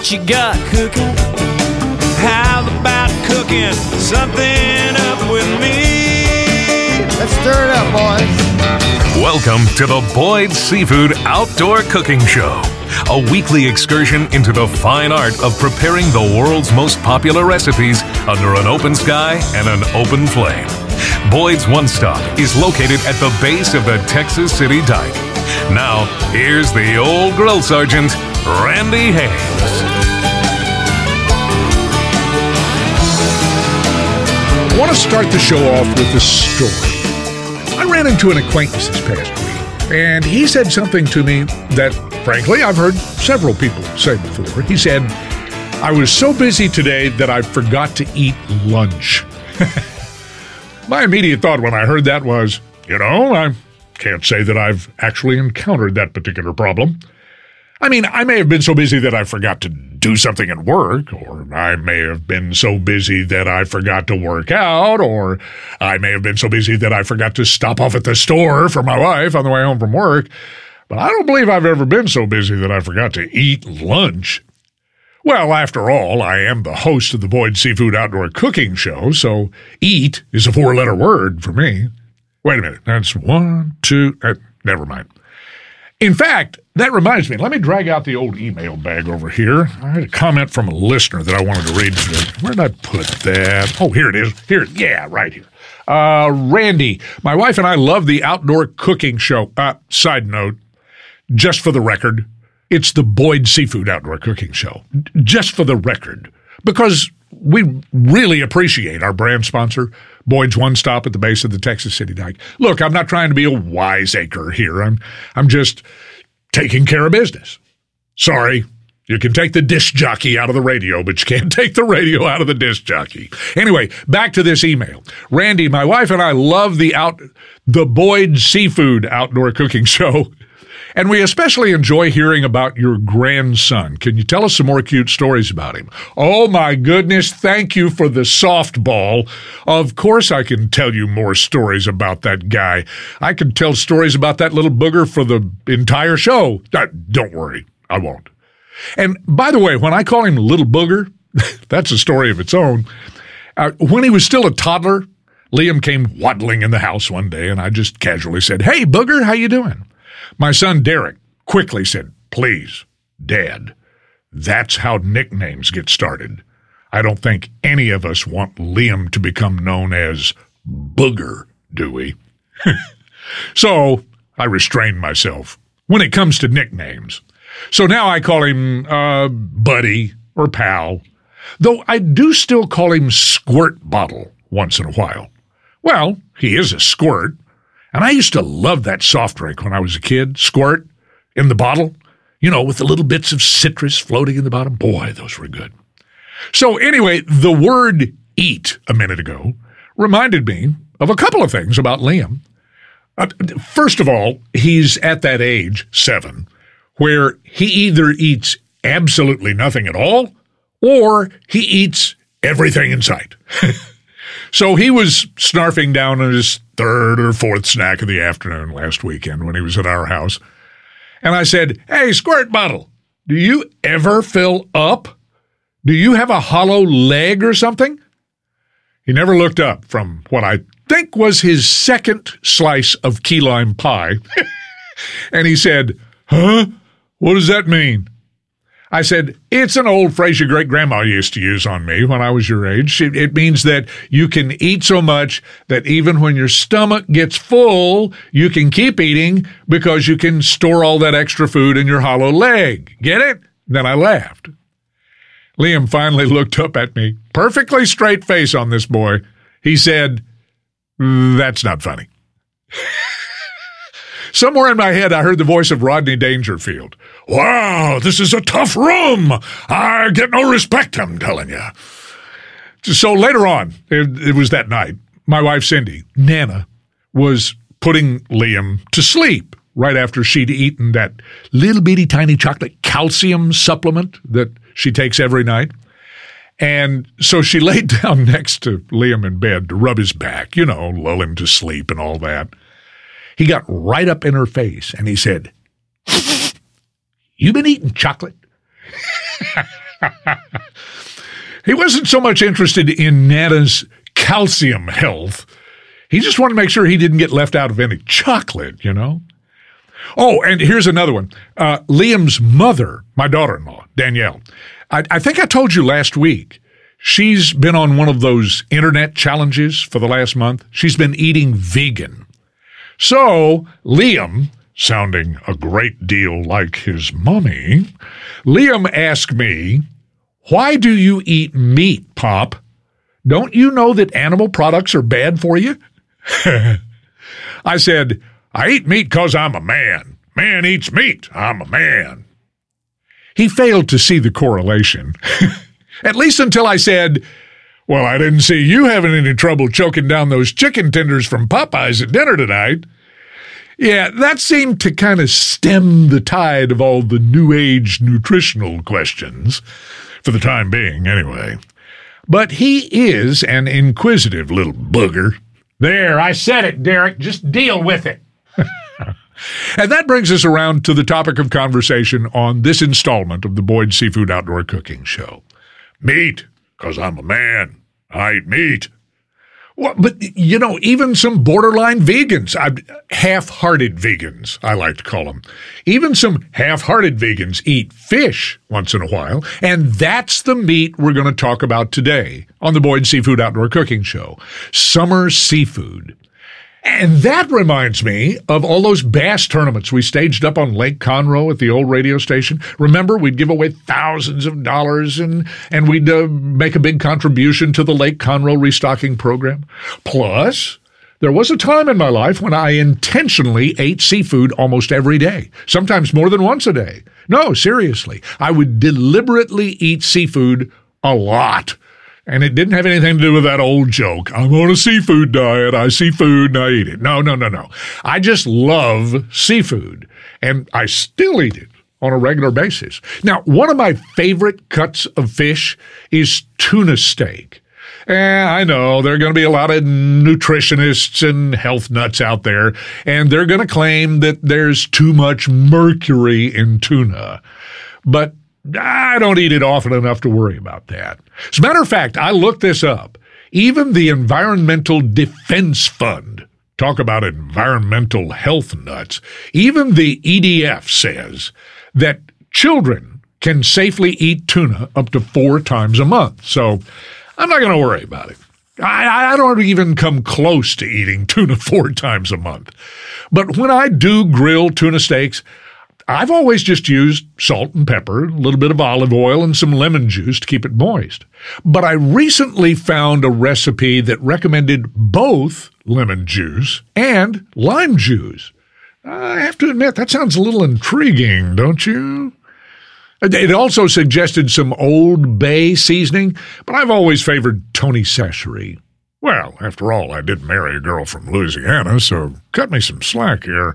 what you got cooking? How about cooking something up with me? Let's stir it up, boys. Welcome to the Boyd's Seafood Outdoor Cooking Show, a weekly excursion into the fine art of preparing the world's most popular recipes under an open sky and an open flame. Boyd's One Stop is located at the base of the Texas City Dike. Now, here's the old grill sergeant, Randy Haynes. I want to start the show off with a story. I ran into an acquaintance this past week, and he said something to me that, frankly, I've heard several people say before. He said, "I was so busy today that I forgot to eat lunch." My immediate thought when I heard that was, I can't say that I've actually encountered that particular problem. I mean, I may have been so busy that I forgot to do something at work, or I may have been so busy that I forgot to work out, or I may have been so busy that I forgot to stop off at the store for my wife on the way home from work. But I don't believe I've ever been so busy that I forgot to eat lunch. Well, after all, I am the host of the Boyd Seafood Outdoor Cooking Show, so eat is a four-letter word for me. Wait a minute, that's one, two, never mind. In fact, that reminds me, let me drag out the old email bag over here. I had a comment from a listener that I wanted to read today. Where did I put that? Oh, here it is. Yeah, right here. Randy, my wife and I love the Outdoor Cooking Show. Side note, just for the record, it's the Boyd Seafood Outdoor Cooking Show. Just for the record. Because we really appreciate our brand sponsor, Boyd's One Stop at the base of the Texas City Dike. Look, I'm not trying to be a wiseacre here. I'm just taking care of business. Sorry, you can take the disc jockey out of the radio, but you can't take the radio out of the disc jockey. Anyway, back to this email. Randy, my wife and I love the Boyd Seafood Outdoor Cooking Show. And we especially enjoy hearing about your grandson. Can you tell us some more cute stories about him? Oh, my goodness. Thank you for the softball. Of course I can tell you more stories about that guy. I can tell stories about that little booger for the entire show. Don't worry. I won't. And by the way, when I call him Little Booger, that's a story of its own. When he was still a toddler, Liam came waddling in the house one day, and I just casually said, "Hey, Booger, how you doing?" My son Derek quickly said, "Please, Dad, that's how nicknames get started. I don't think any of us want Liam to become known as Booger, do we?" So I restrained myself when it comes to nicknames. So now I call him Buddy or Pal, though I do still call him Squirt Bottle once in a while. Well, he is a squirt. And I used to love that soft drink when I was a kid, Squirt, in the bottle, with the little bits of citrus floating in the bottom. Boy, those were good. So anyway, the word eat a minute ago reminded me of a couple of things about Liam. First of all, he's at that age, 7, where he either eats absolutely nothing at all or he eats everything in sight. So he was snarfing down on his third or fourth snack of the afternoon last weekend when he was at our house. And I said, "Hey, Squirt Bottle, do you ever fill up? Do you have a hollow leg or something?" He never looked up from what I think was his second slice of key lime pie. And he said, "Huh? What does that mean?" I said, "It's an old phrase your great-grandma used to use on me when I was your age. It means that you can eat so much that even when your stomach gets full, you can keep eating because you can store all that extra food in your hollow leg. Get it?" Then I laughed. Liam finally looked up at me, perfectly straight face on this boy. He said, "That's not funny." Somewhere in my head, I heard the voice of Rodney Dangerfield. "Wow, this is a tough room. I get no respect, I'm telling you." So later on, it was that night, my wife Cindy, Nana, was putting Liam to sleep right after she'd eaten that little bitty tiny chocolate calcium supplement that she takes every night. And so she laid down next to Liam in bed to rub his back, lull him to sleep and all that. He got right up in her face and he said, "You been eating chocolate?" He wasn't so much interested in Nana's calcium health. He just wanted to make sure he didn't get left out of any chocolate, you know? Oh, and here's another one. Liam's mother, my daughter-in-law, Danielle. I think I told you last week, she's been on one of those internet challenges for the last month. She's been eating vegan. So Liam, sounding a great deal like his mommy, Liam asked me, "Why do you eat meat, Pop? Don't you know that animal products are bad for you?" I said, "I eat meat because I'm a man. Man eats meat. I'm a man." He failed to see the correlation, at least until I said, "Well, I didn't see you having any trouble choking down those chicken tenders from Popeyes at dinner tonight." Yeah, that seemed to kind of stem the tide of all the new age nutritional questions, for the time being anyway. But he is an inquisitive little booger. There, I said it, Derek. Just deal with it. And that brings us around to the topic of conversation on this installment of the Boyd Seafood Outdoor Cooking Show. Meat, because I'm a man. I eat meat. Well, but, you know, even some borderline vegans, half-hearted vegans, I like to call them, even some half-hearted vegans eat fish once in a while, and that's the meat we're going to talk about today on the Boyd Seafood Outdoor Cooking Show, summer seafood. And that reminds me of all those bass tournaments we staged up on Lake Conroe at the old radio station. Remember, we'd give away thousands of dollars and we'd make a big contribution to the Lake Conroe restocking program. Plus, there was a time in my life when I intentionally ate seafood almost every day, sometimes more than once a day. No, seriously, I would deliberately eat seafood a lot. And it didn't have anything to do with that old joke. I'm on a seafood diet. I see food and I eat it. No. I just love seafood, and I still eat it on a regular basis. Now, one of my favorite cuts of fish is tuna steak. I know there are going to be a lot of nutritionists and health nuts out there, and they're going to claim that there's too much mercury in tuna. But I don't eat it often enough to worry about that. As a matter of fact, I looked this up. Even the Environmental Defense Fund, talk about environmental health nuts, even the EDF says that children can safely eat tuna up to 4 times a month. So I'm not going to worry about it. I don't even come close to eating tuna 4 times a month. But when I do grill tuna steaks, I've always just used salt and pepper, a little bit of olive oil, and some lemon juice to keep it moist. But I recently found a recipe that recommended both lemon juice and lime juice. I have to admit, that sounds a little intriguing, don't you? It also suggested some Old Bay seasoning, but I've always favored Tony Chachere's. Well, after all, I did marry a girl from Louisiana, so cut me some slack here.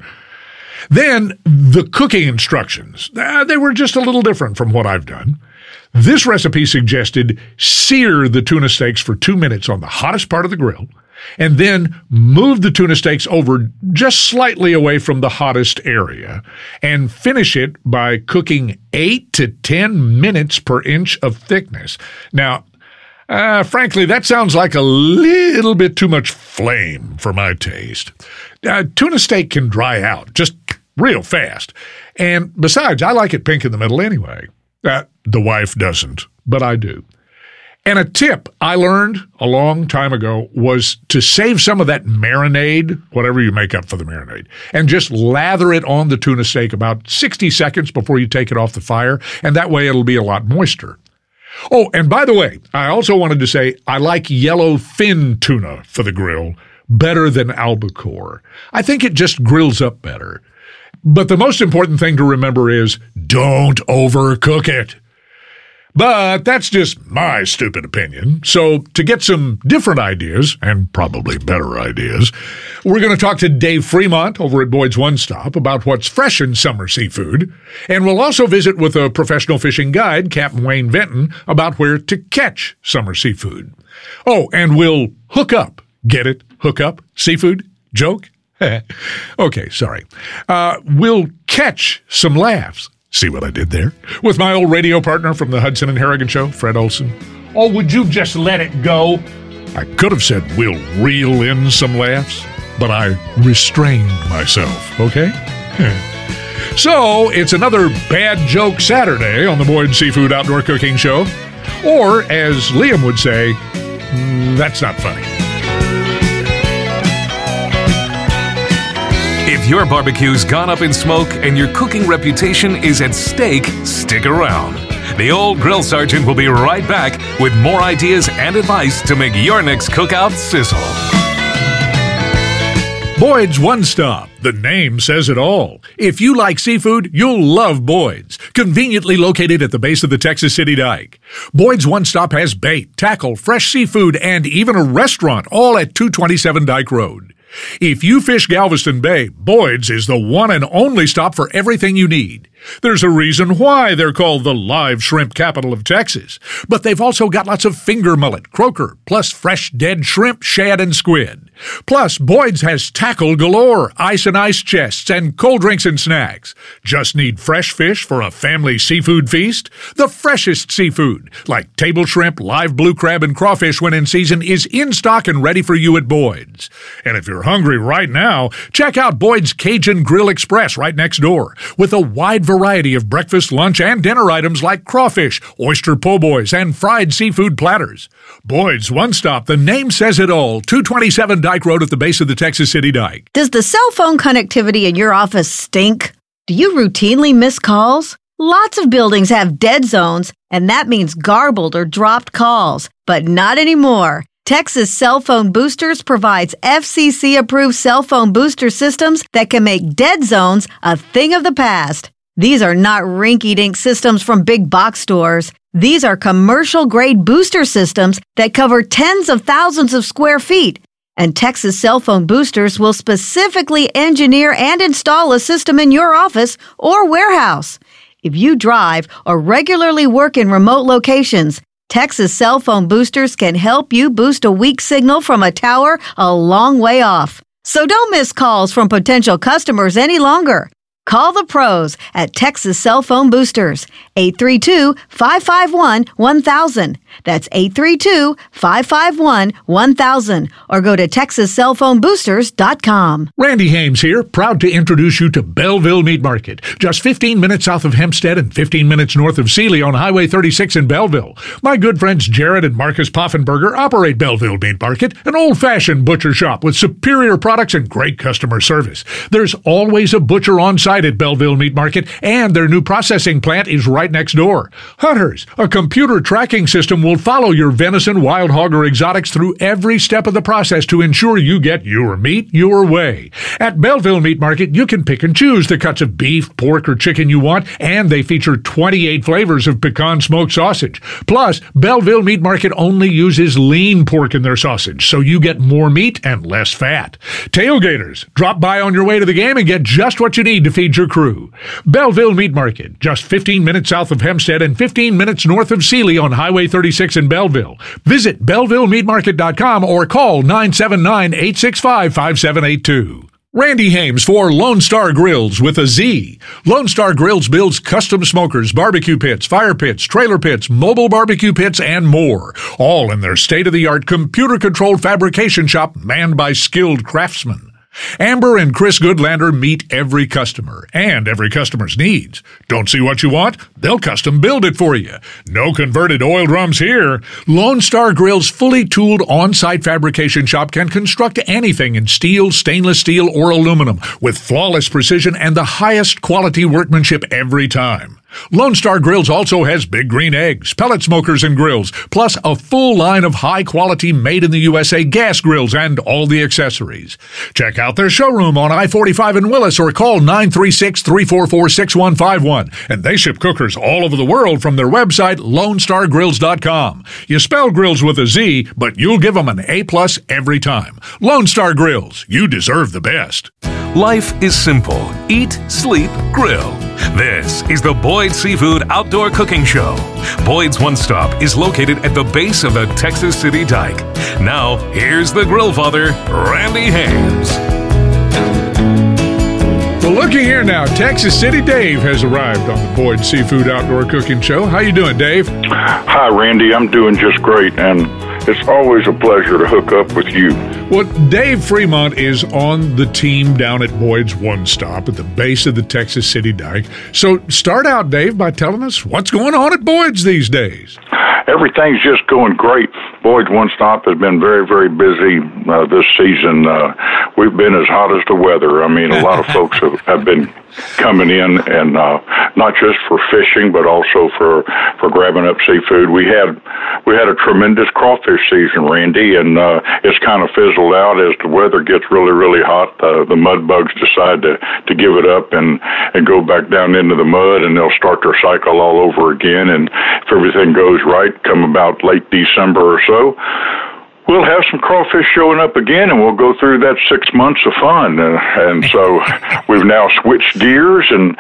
Then the cooking instructions, they were just a little different from what I've done. This recipe suggested sear the tuna steaks for 2 minutes on the hottest part of the grill, and then move the tuna steaks over just slightly away from the hottest area, and finish it by cooking 8 to 10 minutes per inch of thickness. Now, frankly, that sounds like a little bit too much flame for my taste. Tuna steak can dry out just real fast. And besides, I like it pink in the middle anyway. The wife doesn't, but I do. And a tip I learned a long time ago was to save some of that marinade, whatever you make up for the marinade, and just lather it on the tuna steak about 60 seconds before you take it off the fire, and that way it'll be a lot moister. Oh, and by the way, I also wanted to say I like yellowfin tuna for the grill better than albacore. I think it just grills up better. But the most important thing to remember is don't overcook it. But that's just my stupid opinion. So to get some different ideas, and probably better ideas, we're going to talk to Dave Fremont over at Boyd's One Stop about what's fresh in summer seafood. And we'll also visit with a professional fishing guide, Captain Wayne Vinton, about where to catch summer seafood. Oh, and we'll hook up. Get it? Hook up? Seafood? Joke? Okay, sorry. We'll catch some laughs. See what I did there? With my old radio partner from the Hudson and Harrigan Show, Fred Olson. Oh, would you just let it go? I could have said we'll reel in some laughs, but I restrained myself, okay? So, it's another Bad Joke Saturday on the Boyd Seafood Outdoor Cooking Show. Or, as Liam would say, that's not funny. If your barbecue's gone up in smoke and your cooking reputation is at stake, stick around. The old grill sergeant will be right back with more ideas and advice to make your next cookout sizzle. Boyd's One Stop. The name says it all. If you like seafood, you'll love Boyd's. Conveniently located at the base of the Texas City Dike. Boyd's One Stop has bait, tackle, fresh seafood, and even a restaurant, all at 227 Dike Road. If you fish Galveston Bay, Boyd's is the one and only stop for everything you need. There's a reason why they're called the live shrimp capital of Texas. But they've also got lots of finger mullet, croaker, plus fresh dead shrimp, shad, and squid. Plus, Boyd's has tackle galore, ice and ice chests, and cold drinks and snacks. Just need fresh fish for a family seafood feast? The freshest seafood, like table shrimp, live blue crab, and crawfish when in season, is in stock and ready for you at Boyd's. And if you're hungry right now, check out Boyd's Cajun Grill Express right next door, with a wide variety of breakfast, lunch, and dinner items like crawfish, oyster po' boys, and fried seafood platters. Boyd's One Stop, the name says it all, 227 Dike Road at the base of the Texas City Dike. Does the cell phone connectivity in your office stink? Do you routinely miss calls? Lots of buildings have dead zones, and that means garbled or dropped calls, but not anymore. Texas Cell Phone Boosters provides FCC-approved cell phone booster systems that can make dead zones a thing of the past. These are not rinky-dink systems from big box stores. These are commercial-grade booster systems that cover tens of thousands of square feet. And Texas Cell Phone Boosters will specifically engineer and install a system in your office or warehouse. If you drive or regularly work in remote locations, Texas Cell Phone Boosters can help you boost a weak signal from a tower a long way off. So don't miss calls from potential customers any longer. Call the pros at Texas Cell Phone Boosters, 832-551-1000. That's 832-551-1000. Or go to TexasCellPhoneBoosters.com. Randy Hames here, proud to introduce you to Belleville Meat Market, just 15 minutes south of Hempstead and 15 minutes north of Sealy on Highway 36 in Belleville. My good friends Jared and Marcus Poffenberger operate Belleville Meat Market, an old-fashioned butcher shop with superior products and great customer service. There's always a butcher on site at Belleville Meat Market, and their new processing plant is right next door. Hunters, a computer tracking system will follow your venison, wild hog, or exotics through every step of the process to ensure you get your meat your way. At Belleville Meat Market, you can pick and choose the cuts of beef, pork, or chicken you want, and they feature 28 flavors of pecan smoked sausage. Plus, Belleville Meat Market only uses lean pork in their sausage, so you get more meat and less fat. Tailgaters, drop by on your way to the game and get just what you need to feed your crew. Belleville Meat Market, just 15 minutes south of Hempstead and 15 minutes north of Sealy on Highway 36 in Belleville. Visit BellevilleMeatMarket.com or call 979-865-5782. Randy Hames for Lone Star Grills with a Z. Lone Star Grills builds custom smokers, barbecue pits, fire pits, trailer pits, mobile barbecue pits, and more. All in their state-of-the-art computer-controlled fabrication shop manned by skilled craftsmen. Amber and Chris Goodlander meet every customer and every customer's needs. Don't see what you want? They'll custom build it for you. No converted oil drums here. Lone Star Grill's fully tooled on-site fabrication shop can construct anything in steel, stainless steel, or aluminum with flawless precision and the highest quality workmanship every time. Lone Star Grills also has Big Green Eggs, pellet smokers and grills, plus a full line of high-quality made-in-the-USA gas grills and all the accessories. Check out their showroom on I-45 in Willis or call 936-344-6151. And they ship cookers all over the world from their website, LoneStarGrills.com. You spell grills with a Z, but you'll give them an A+ every time. Lone Star Grills, you deserve the best. Life is simple. Eat, sleep, grill. This is the Boyd Seafood Outdoor Cooking Show. Boyd's One Stop is located at the base of the Texas City Dike. Now, here's the grill father, Randy Hames. Well, looky here, here now. Texas City Dave has arrived on the Boyd Seafood Outdoor Cooking Show. How you doing, Dave? Hi, Randy. I'm doing just great, and it's always a pleasure to hook up with you. Well, Dave Fremont is on the team down at Boyd's One Stop at the base of the Texas City Dike. So start out, Dave, by telling us what's going on at Boyd's these days. Everything's just going great. Boyd's One Stop has been very, very busy this season. We've been as hot as the weather. I mean, a lot of folks have been coming in, and not just for fishing, but also for grabbing up seafood. We had a tremendous crawfish season, Randy, and it's kind of fizzled out as the weather gets really, really hot. The mud bugs decide to give it up and go back down into the mud, and they'll start their cycle all over again. And if everything goes right, come about late December or so, we'll have some crawfish showing up again, and we'll go through that 6 months of fun. And so we've now switched gears, and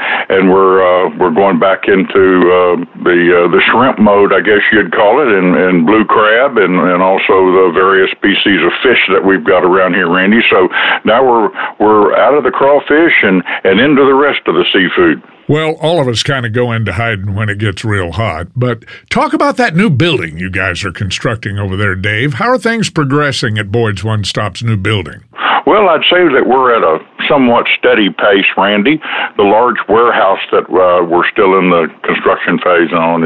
we're going back into the shrimp mode, I guess you'd call it, and blue crab, and also the various species of fish that we've got around here, Randy. So now we're out of the crawfish and into the rest of the seafood. Well, all of us kind of go into hiding when it gets real hot. But talk about that new building you guys are constructing over there, Dave. How are things progressing at Boyd's One Stop's new building? Well, I'd say that we're at a somewhat steady pace, Randy. The large warehouse that we're still in the construction phase on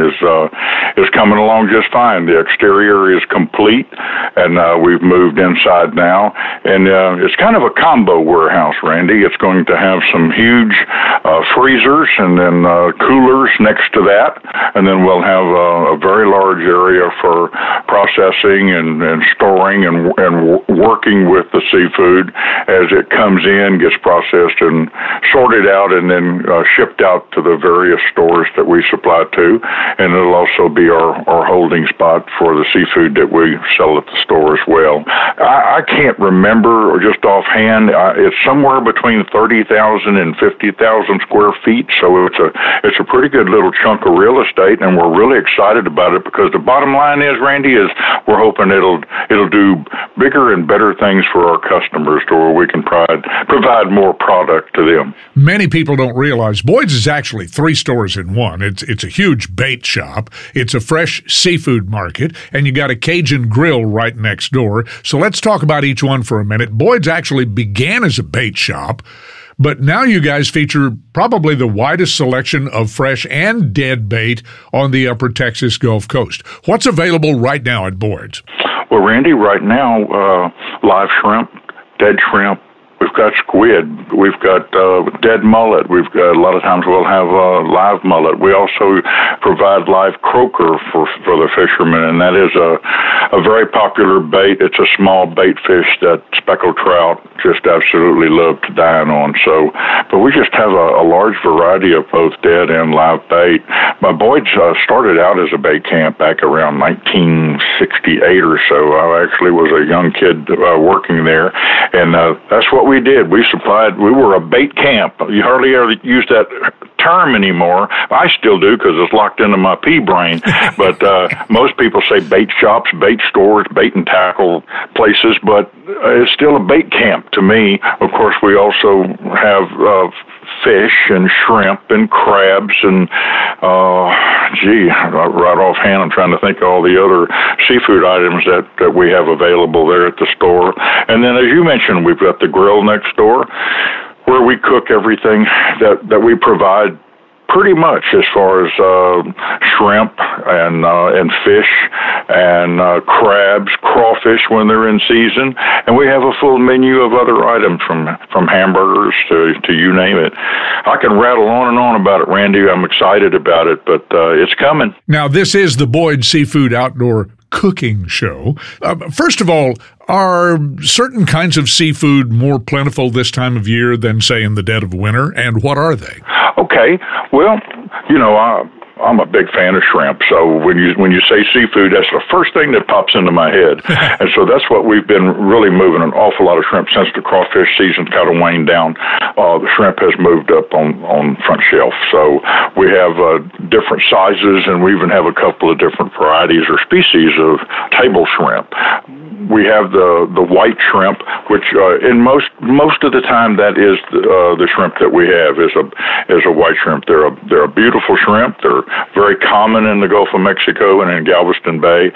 is coming along just fine. The exterior is complete, and we've moved inside now. And it's kind of a combo warehouse, Randy. It's going to have some huge freezers and then coolers next to that. And then we'll have a very large area for processing and storing and working with the seafood as it comes in, gets processed and sorted out, and then shipped out to the various stores that we supply to. And it'll also be our holding spot for the seafood that we sell at the store as well. I can't remember, or just offhand, it's somewhere between 30,000 and 50,000 square feet, so it's a pretty good little chunk of real estate, and we're really excited about it because the bottom line is, Randy, is we're hoping it'll do bigger and better things for our customers to where we can provide more product to them. Many people don't realize Boyd's is actually 3 stores in one. It's a huge bait shop, it's a fresh seafood market, and you got a Cajun grill right next door. So let's talk about each one for a minute. Boyd's actually began as a bait shop, but now you guys feature probably the widest selection of fresh and dead bait on the upper Texas Gulf Coast. What's available right now at Boyd's? Well, Randy, right now, live shrimp, dead shrimp. We've got squid. We've got dead mullet. We've got, a lot of times we'll have live mullet. We also provide live croaker for the fishermen, and that is a very popular bait. It's a small bait fish that speckled trout just absolutely love to dine on. So, but we just have a large variety of both dead and live bait. My Boyd's started out as a bait camp back around 1968 or so. I actually was a young kid working there, and that's what we did. We were a bait camp. You hardly ever use that term anymore. I still do because it's locked into my pea brain. But most people say bait shops, bait stores, bait and tackle places, but it's still a bait camp to me. Of course, we also have fish and shrimp and crabs and, right offhand, I'm trying to think of all the other seafood items that we have available there at the store. And then, as you mentioned, we've got the grill next door where we cook everything that we provide pretty much as far as shrimp and fish and crabs, crawfish when they're in season, and we have a full menu of other items from hamburgers to you name it. I can rattle on and on about it, Randy. I'm excited about it, but it's coming. Now, this is the Boyd Seafood Outdoor Cooking Show. First of all, are certain kinds of seafood more plentiful this time of year than, say, in the dead of winter, and what are they? Okay, well, I'm a big fan of shrimp, so when you say seafood, that's the first thing that pops into my head. And so that's what we've been really moving an awful lot of shrimp since the crawfish season kind of waned down the shrimp has moved up on front shelf. So we have different sizes, and we even have a couple of different varieties or species of table shrimp. We have the white shrimp, which in most of the time that is the shrimp that we have is a white shrimp. They're a beautiful shrimp. They're very common in the Gulf of Mexico and in Galveston Bay,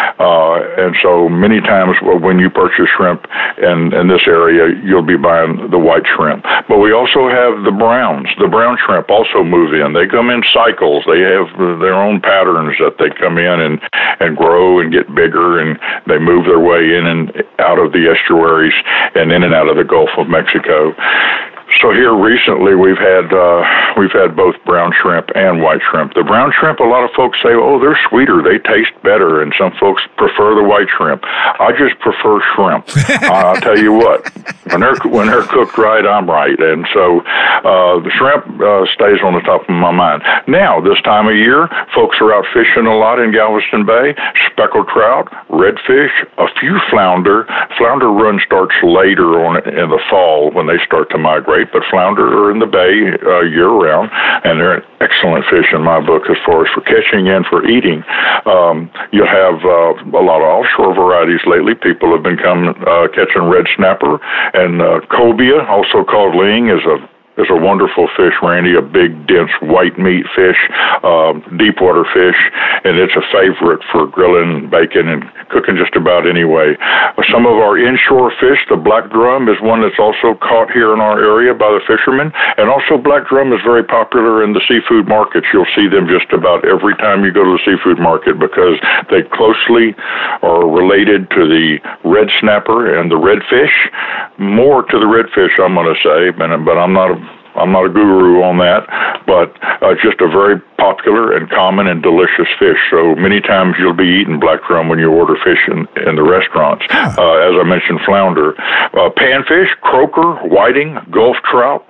and so many times when you purchase shrimp in this area, you'll be buying the white shrimp. But we also have the browns. The brown shrimp also move in. They come in cycles. They have their own patterns that they come in and grow and get bigger, and they move their way in and out of the estuaries and in and out of the Gulf of Mexico. So here recently we've had both brown shrimp and white shrimp. The brown shrimp, a lot of folks say, oh, they're sweeter, they taste better, and some folks prefer the white shrimp. I just prefer shrimp. I'll tell you what, when they're cooked right, I'm right, and so the shrimp stays on the top of my mind. Now, this time of year, folks are out fishing a lot in Galveston Bay. Speckled trout, redfish, a few flounder. Flounder run starts later on in the fall when they start to migrate. But flounder are in the bay year-round, and they're an excellent fish in my book as far as for catching and for eating. You'll have a lot of offshore varieties lately. People have been catching red snapper, and cobia, also called ling, is a wonderful fish, Randy, a big, dense, white meat fish, deep water fish, and it's a favorite for grilling, bacon, and cooking just about any way. Some of our inshore fish, the black drum, is one that's also caught here in our area by the fishermen, and also black drum is very popular in the seafood markets. You'll see them just about every time you go to the seafood market because they closely are related to the red snapper and the redfish, more to the redfish, I'm going to say, but I'm not a guru on that, but just a very popular and common and delicious fish. So many times you'll be eating black drum when you order fish in the restaurants. As I mentioned, flounder. Panfish, croaker, whiting, Gulf trout.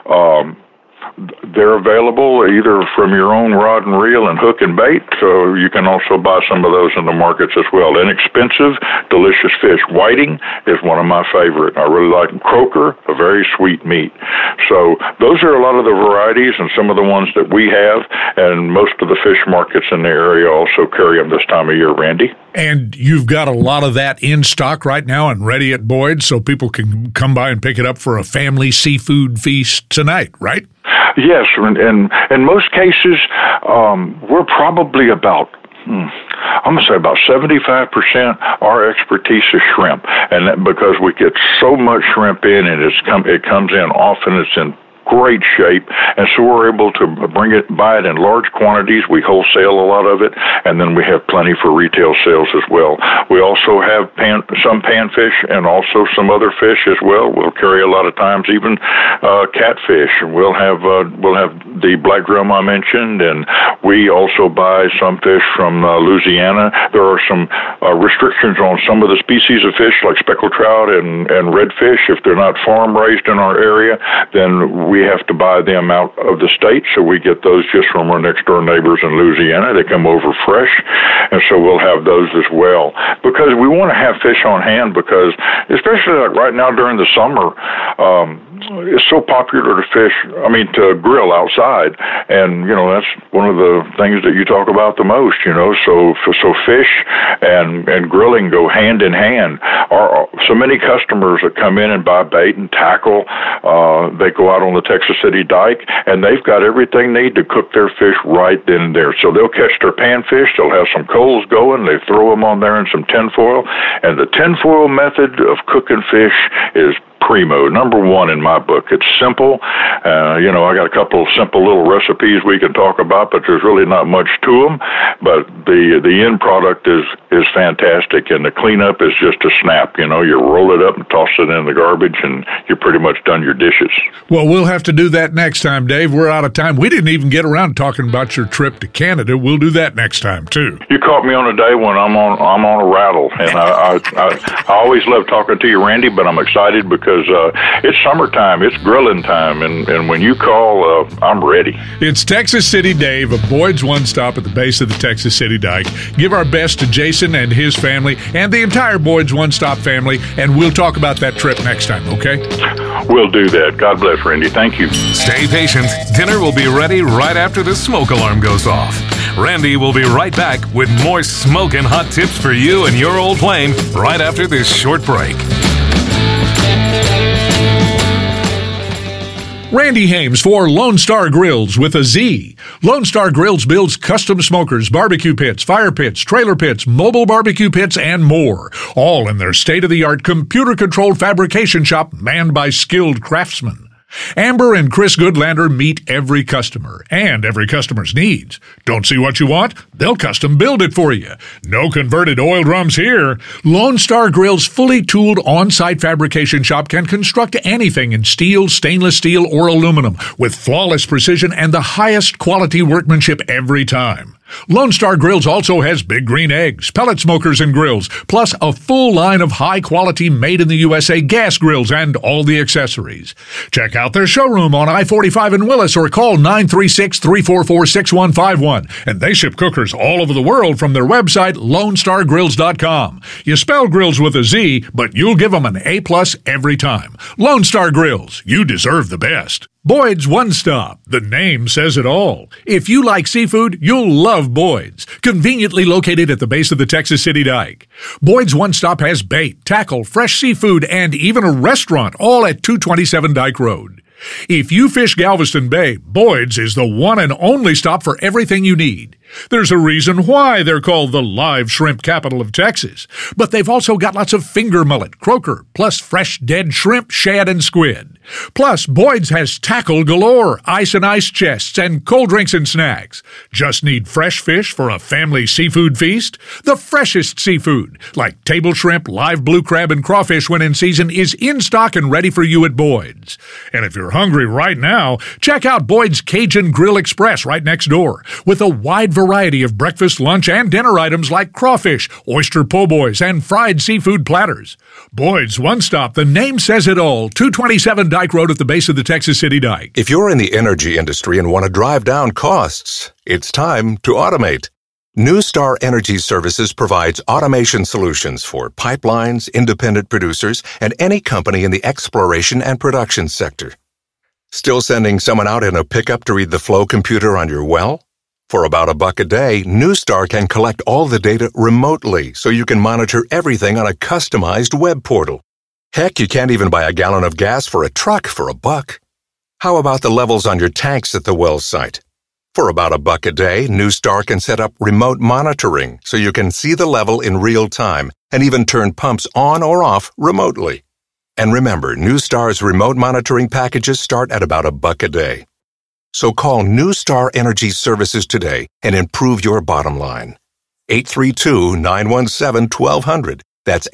They're available either from your own rod and reel and hook and bait, so you can also buy some of those in the markets as well. Inexpensive, delicious fish. Whiting is one of my favorite. I really like them. Croaker, a very sweet meat. So those are a lot of the varieties and some of the ones that we have, and most of the fish markets in the area also carry them this time of year, Randy. And you've got a lot of that in stock right now and ready at Boyd's so people can come by and pick it up for a family seafood feast tonight, right? Yes, and in most cases, we're probably about, I'm going to say about 75% our expertise is shrimp, and that because we get so much shrimp in, and it comes in often, it's in great shape, and so we're able to buy it in large quantities. We wholesale a lot of it, and then we have plenty for retail sales as well. We also have some panfish and also some other fish as well. We'll carry a lot of times even catfish. We'll have the black drum I mentioned, and we also buy some fish from Louisiana. There are some restrictions on some of the species of fish like speckled trout and redfish. If they're not farm raised in our area, then we have to buy them out of the state, so we get those just from our next-door neighbors in Louisiana. They come over fresh, and so we'll have those as well. Because we want to have fish on hand because, especially like right now during the summer, it's so popular to grill outside, and, that's one of the things that you talk about the most, so fish and grilling go hand in hand. So many customers that come in and buy bait and tackle, they go out on the Texas City Dike, and they've got everything they need to cook their fish right then and there. So they'll catch their panfish, they'll have some coals going, they throw them on there in some tinfoil, and the tinfoil method of cooking fish is primo, number one in my book. It's simple. I got a couple of simple little recipes we can talk about, but there's really not much to them. But the end product is fantastic, and the cleanup is just a snap. You roll it up and toss it in the garbage, and you're pretty much done your dishes. Well, we'll have to do that next time, Dave. We're out of time. We didn't even get around talking about your trip to Canada. We'll do that next time, too. You caught me on a day when I'm on a rattle, and I always love talking to you, Randy, but I'm excited because because it's summertime, it's grilling time, and when you call, I'm ready. It's Texas City Dave of Boyd's One Stop at the base of the Texas City Dike. Give our best to Jason and his family and the entire Boyd's One Stop family, and we'll talk about that trip next time, okay? We'll do that. God bless, Randy. Thank you. Stay patient. Dinner will be ready right after the smoke alarm goes off. Randy will be right back with more smoking hot tips for you and your old flame right after this short break. Randy Hames for Lone Star Grills with a Z. Lone Star Grills builds custom smokers, barbecue pits, fire pits, trailer pits, mobile barbecue pits, and more. All in their state-of-the-art computer-controlled fabrication shop manned by skilled craftsmen. Amber and Chris Goodlander meet every customer and every customer's needs. Don't see what you want? They'll custom build it for you. No converted oil drums here. Lone Star Grill's fully tooled on-site fabrication shop can construct anything in steel, stainless steel, or aluminum with flawless precision and the highest quality workmanship every time. Lone Star Grills also has Big Green Eggs, pellet smokers and grills, plus a full line of high-quality made-in-the-USA gas grills and all the accessories. Check out their showroom on I-45 in Willis or call 936-344-6151. And they ship cookers all over the world from their website, LoneStarGrills.com. You spell grills with a Z, but you'll give them an A+ every time. Lone Star Grills, you deserve the best. Boyd's One Stop. The name says it all. If you like seafood, you'll love Boyd's. Conveniently located at the base of the Texas City Dike. Boyd's One Stop has bait, tackle, fresh seafood, and even a restaurant, all at 227 Dike Road. If you fish Galveston Bay, Boyd's is the one and only stop for everything you need. There's a reason why they're called the live shrimp capital of Texas. But they've also got lots of finger mullet, croaker, plus fresh dead shrimp, shad, and squid. Plus, Boyd's has tackle galore, ice and ice chests, and cold drinks and snacks. Just need fresh fish for a family seafood feast? The freshest seafood, like table shrimp, live blue crab, and crawfish when in season, is in stock and ready for you at Boyd's. And if you're hungry right now, check out Boyd's Cajun Grill Express right next door, with a wide variety of breakfast, lunch, and dinner items like crawfish, oyster po' boys, and fried seafood platters. Boyd's One Stop, the name says it all, 227 Dike Road at the base of the Texas City Dike. If you're in the energy industry and want to drive down costs, it's time to automate. NewStar Energy Services provides automation solutions for pipelines, independent producers, and any company in the exploration and production sector. Still sending someone out in a pickup to read the flow computer on your well? For about $1 a day, NewStar can collect all the data remotely so you can monitor everything on a customized web portal. Heck, you can't even buy a gallon of gas for a truck for $1. How about the levels on your tanks at the well site? For about $1 a day, NewStar can set up remote monitoring so you can see the level in real time and even turn pumps on or off remotely. And remember, NewStar's remote monitoring packages start at about $1 a day. So call NewStar Energy Services today and improve your bottom line. 832-917-1200. That's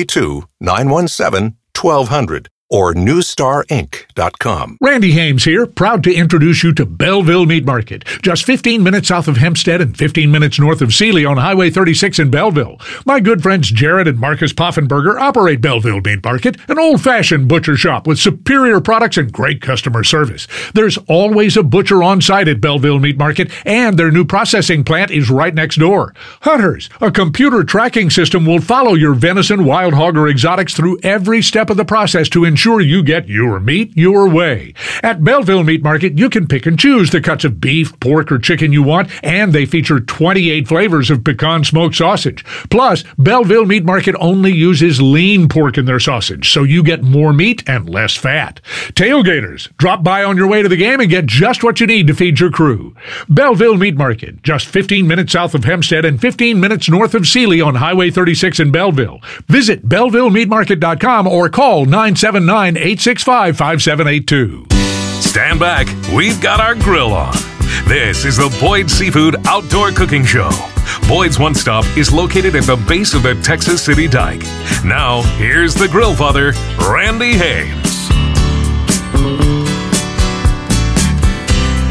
832-917-1200. Or newstarinc.com. Randy Hames here, proud to introduce you to Belleville Meat Market, just 15 minutes south of Hempstead and 15 minutes north of Sealy on Highway 36 in Belleville. My good friends Jared and Marcus Poffenberger operate Belleville Meat Market, an old-fashioned butcher shop with superior products and great customer service. There's always a butcher on site at Belleville Meat Market, and their new processing plant is right next door. Hunters, a computer tracking system will follow your venison, wild hog, or exotics through every step of the process to ensure you get your meat your way. At Belleville Meat Market, you can pick and choose the cuts of beef, pork, or chicken you want, and they feature 28 flavors of pecan smoked sausage. Plus, Belleville Meat Market only uses lean pork in their sausage, so you get more meat and less fat. Tailgaters, drop by on your way to the game and get just what you need to feed your crew. Belleville Meat Market, just 15 minutes south of Hempstead and 15 minutes north of Sealy on Highway 36 in Belleville. Visit BellevilleMeatMarket.com or call 979-865-5782. Stand back. We've got our grill on. This is the Boyd Seafood Outdoor Cooking Show. Boyd's One Stop is located at the base of the Texas City Dike. Now, here's the grill father, Randy Hames.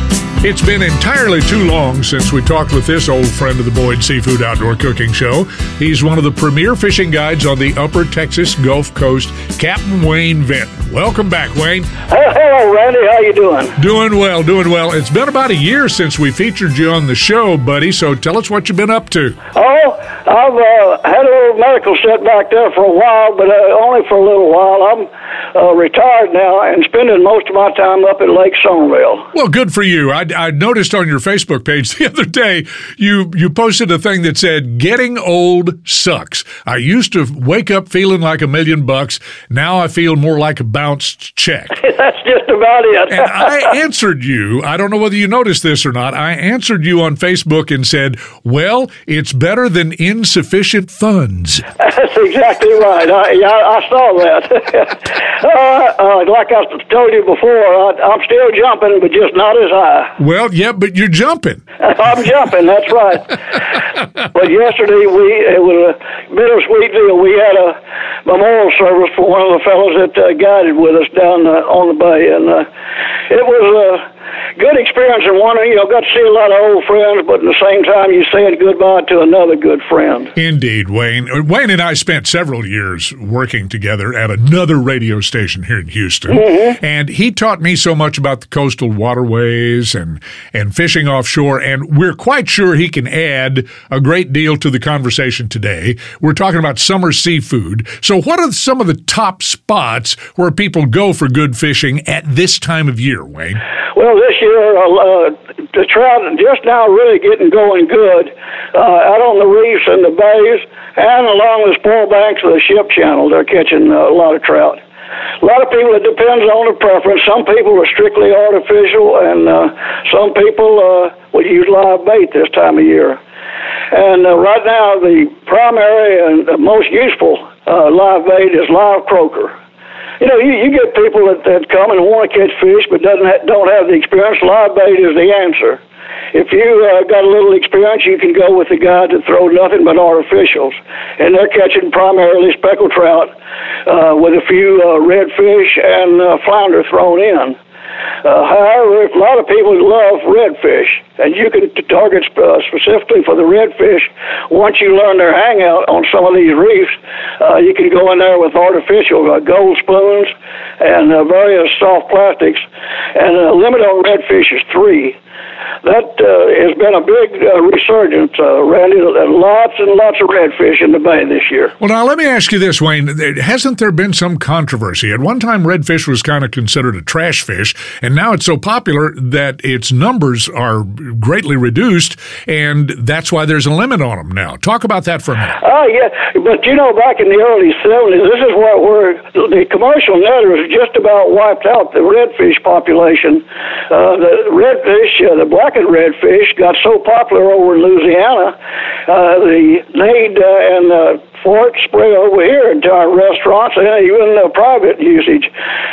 It's been entirely too long since we talked with this old friend of the Boyd Seafood Outdoor Cooking Show. He's one of the premier fishing guides on the Upper Texas Gulf Coast, Captain Wayne Vinton. Welcome back, Wayne. Hello, Randy. How you doing? Doing well, doing well. It's been about a year since we featured you on the show, buddy, so tell us what you've been up to. Oh, I've had a little medical setback there for a while, but only for a little while. I'm retired now and spending most of my time up at Lake Somerville. Well, good for you. I noticed on your Facebook page the other day, you posted a thing that said, "Getting old sucks. I used to wake up feeling like $1 million. Now I feel more like a bounced check." That's just about it. And I answered you, I don't know whether you noticed this or not, I answered you on Facebook and said, well, it's better than insufficient funds. That's exactly right. I saw that. Like I told you before, I'm still jumping, but just not as high. Well, yeah, but you're jumping. I'm jumping, that's right. But yesterday, it was a bittersweet deal. We had a memorial service for one of the fellows that guided with us down on the bay, and it was a good experience. And one, got to see a lot of old friends, but at the same time, you saying goodbye to another good friend. Indeed, Wayne. Wayne and I spent several years working together at another radio station here in Houston, and he taught me so much about the coastal waterways and fishing offshore, and we're quite sure he can add a great deal to the conversation today. We're talking about summer seafood. So what are some of the top spots where people go for good fishing at this time of year, Wayne? Well, this year, the trout are just now really getting going good out on the reefs and the bays and along the spoil banks of the ship channel. They're catching a lot of trout. A lot of people, it depends on their preference. Some people are strictly artificial, and some people will use live bait this time of year. And right now, the primary and the most useful live bait is live croaker. You get people that come and want to catch fish but don't have the experience. Live bait is the answer. If you got a little experience, you can go with the guy that throws nothing but artificials, and they're catching primarily speckled trout with a few redfish and flounder thrown in. However, a lot of people love redfish, and you can target specifically for the redfish. Once you learn their hangout on some of these reefs, you can go in there with artificial gold spoons and various soft plastics, and the limit on redfish is 3. That has been a big resurgence, Randy. Lots and lots of redfish in the bay this year. Well, now, let me ask you this, Wayne. Hasn't there been some controversy? At one time, redfish was kind of considered a trash fish, and now it's so popular that its numbers are greatly reduced, and that's why there's a limit on them now. Talk about that for a minute. Oh, yeah. But, back in the early 70s, this is where the commercial netters just about wiped out the redfish population. The redfish, the blackened redfish, got so popular over in Louisiana, the Nade and Fort spread over here into our restaurants and even private usage.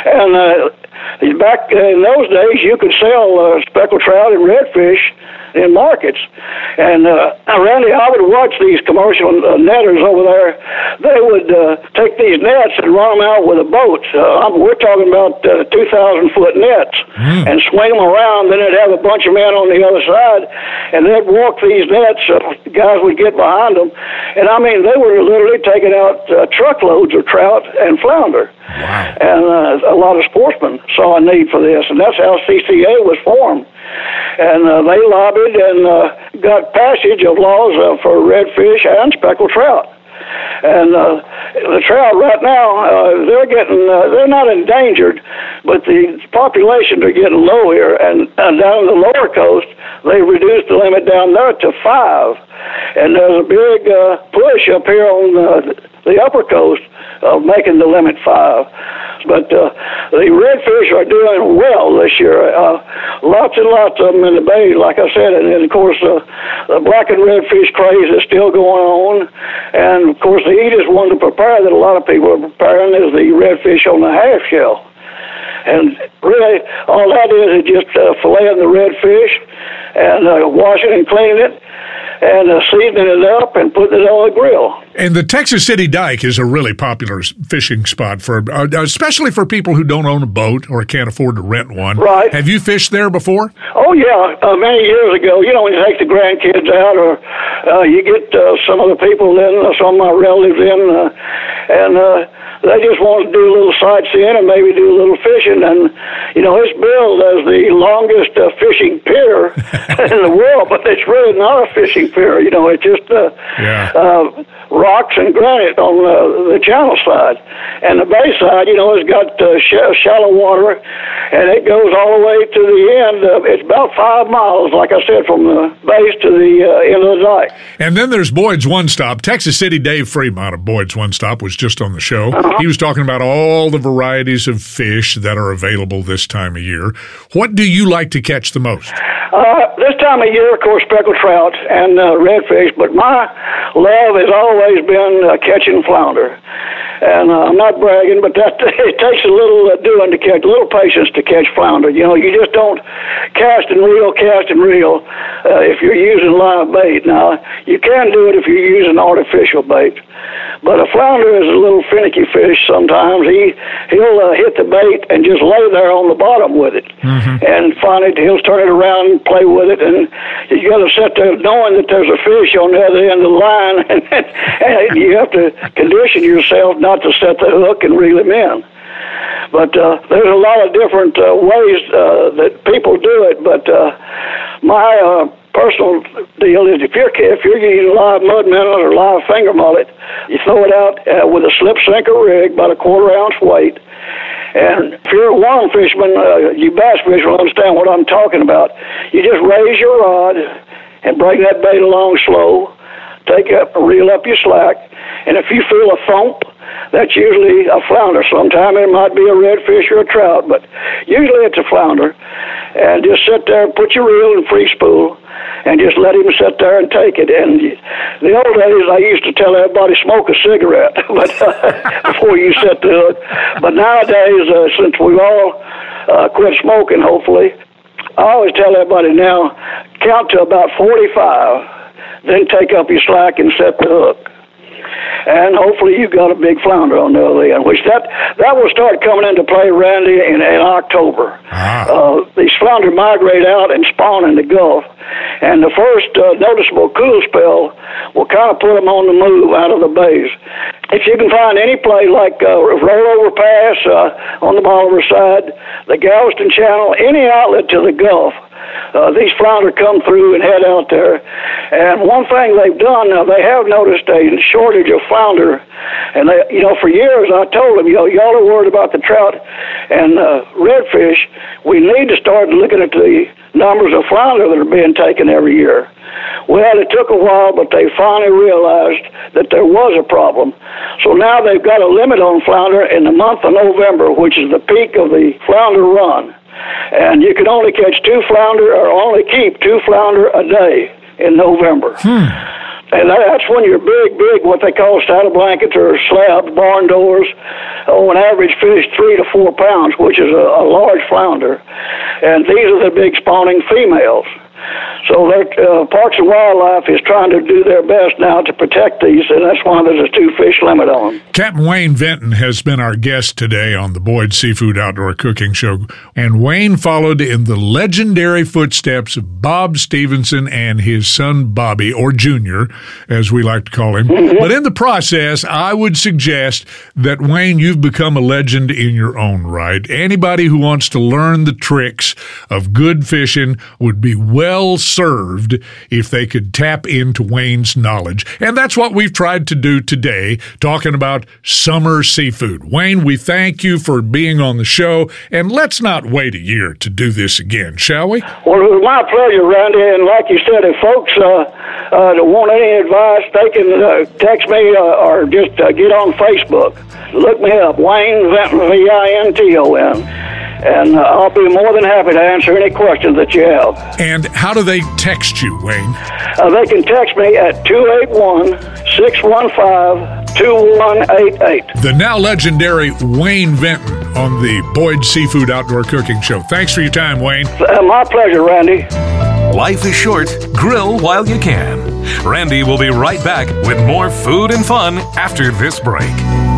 And back in those days, you could sell speckled trout and redfish in markets. And Randy, I would watch these commercial netters over there. They would take these nets and run them out with a boat. We're talking about 2,000-foot nets and swing them around. Then they'd have a bunch of men on the other side, and they'd walk these nets. Guys would get behind them. And, they were literally taking out truckloads of trout and flounder. Wow. And a lot of sportsmen saw a need for this, and that's how CCA was formed. And they lobbied and got passage of laws for redfish and speckled trout. And the trout right now, they're not endangered, but the populations are getting low here. And down the lower coast, they reduced the limit down there to 5. And there's a big push up here on the upper coast of making the limit 5. But the redfish are doing well this year. Lots and lots of them in the bay, like I said. And of course, the black and redfish craze is still going on. And of course, the easiest one to prepare that a lot of people are preparing is the redfish on the half shell. And really, all that is just filleting the redfish and washing and cleaning it. and seasoning it up and putting it on the grill. And the Texas City Dike is a really popular fishing spot for, especially for people who don't own a boat or can't afford to rent one. Right. Have you fished there before? Oh, yeah. Many years ago, when you take the grandkids out, or you get some of the people in, some of my relatives in, and they just want to do a little sightseeing and maybe do a little fishing. And, it's billed as the longest fishing pier in the world, but it's really not a fishing pier. It's just rocks and granite on the channel side. And the bay side, it's got shallow water, and it goes all the way to the end. It's about 5 miles, like I said, from the base to the end of the dike. And then there's Boyd's One Stop. Texas City Dave Fremont of Boyd's One Stop was just on the show. He was talking about all the varieties of fish that are available this time of year. What do you like to catch the most? This time of year, of course, speckled trout and redfish, but my love has always been catching flounder. And I'm not bragging, but it takes a little doing to catch, a little patience to catch flounder. You just don't cast and reel if you're using live bait. Now, you can do it if you're using artificial bait. But a flounder is a little finicky fish sometimes. He'll hit the bait and just lay there on the bottom with it. And finally, he'll turn it around and play with it. And you got to sit there knowing that there's a fish on the other end of the line. And you have to condition yourself not to set the hook and reel him in. But there's a lot of different ways that people do it. But my personal deal is if you're using live mud minnow or live finger mullet, you throw it out with a slip sinker rig, about a 1/4 ounce weight. And if you're a worm fisherman, you bass fishermen understand what I'm talking about. You just raise your rod and bring that bait along slow. Reel up your slack, and if you feel a thump, that's usually a flounder. Sometimes it might be a redfish or a trout, but usually it's a flounder. And just sit there and put your reel in free spool and just let him sit there and take it. And the old days, I used to tell everybody, smoke a cigarette but before you set the hook. But nowadays, since we've all quit smoking, hopefully, I always tell everybody now, count to about 45, then take up your slack and set the hook. And hopefully you've got a big flounder on the other end, which that will start coming into play, Randy, in October. These flounder migrate out and spawn in the Gulf, and the first noticeable cool spell will kind of put them on the move out of the bays. If you can find any play like Rollover Pass on the Bolivar side, the Galveston Channel, any outlet to the Gulf, these flounder come through and head out there. And one thing they've done, they have noticed a shortage of flounder. And they, for years I told them, y'all are worried about the trout and redfish. We need to start looking at the numbers of flounder that are being taken every year. Well, it took a while, but they finally realized that there was a problem. So now they've got a limit on flounder in the month of November, which is the peak of the flounder run. And you can only catch 2 flounder or only keep 2 flounder a day in November. And that's when your big, what they call saddle blankets or slabs, barn doors, on average fish 3 to 4 pounds, which is a large flounder. And these are the big spawning females. So Parks and Wildlife is trying to do their best now to protect these, and that's why there's a 2-fish limit on them. Captain Wayne Vinton has been our guest today on the Boyd Seafood Outdoor Cooking Show, and Wayne followed in the legendary footsteps of Bob Stevenson and his son Bobby, or Junior, as we like to call him. But in the process, I would suggest that, Wayne, you've become a legend in your own right. Anybody who wants to learn the tricks of good fishing would be well served if they could tap into Wayne's knowledge. And that's what we've tried to do today, talking about summer seafood. Wayne, we thank you for being on the show, and let's not wait a year to do this again, shall we? Well, it was my pleasure, Randy, and like you said, if folks want any advice, they can text me or just get on Facebook. Look me up, Wayne Vinton, Vinton. And I'll be more than happy to answer any questions that you have. And how do they text you, Wayne? They can text me at 281-615-2188. The now legendary Wayne Vinton on the Boyd Seafood Outdoor Cooking Show. Thanks for your time, Wayne. My pleasure, Randy. Life is short. Grill while you can. Randy will be right back with more food and fun after this break.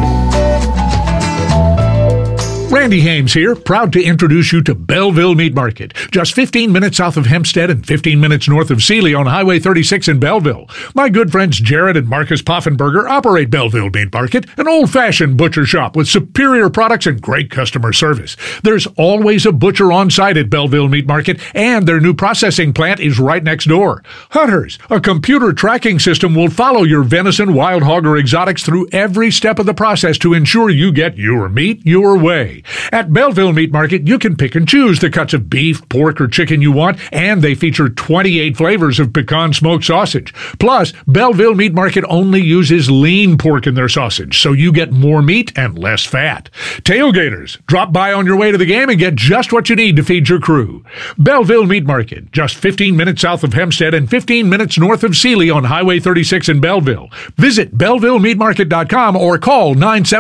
Randy Hames here, proud to introduce you to Belleville Meat Market, just 15 minutes south of Hempstead and 15 minutes north of Sealy on Highway 36 in Belleville. My good friends Jared and Marcus Poffenberger operate Belleville Meat Market, an old-fashioned butcher shop with superior products and great customer service. There's always a butcher on site at Belleville Meat Market, and their new processing plant is right next door. Hunters, a computer tracking system will follow your venison, wild hog, or exotics through every step of the process to ensure you get your meat your way. At Belleville Meat Market, you can pick and choose the cuts of beef, pork, or chicken you want, and they feature 28 flavors of pecan smoked sausage. Plus, Belleville Meat Market only uses lean pork in their sausage, so you get more meat and less fat. Tailgaters, drop by on your way to the game and get just what you need to feed your crew. Belleville Meat Market, just 15 minutes south of Hempstead and 15 minutes north of Sealy on Highway 36 in Belleville. Visit BellevilleMeatMarket.com or call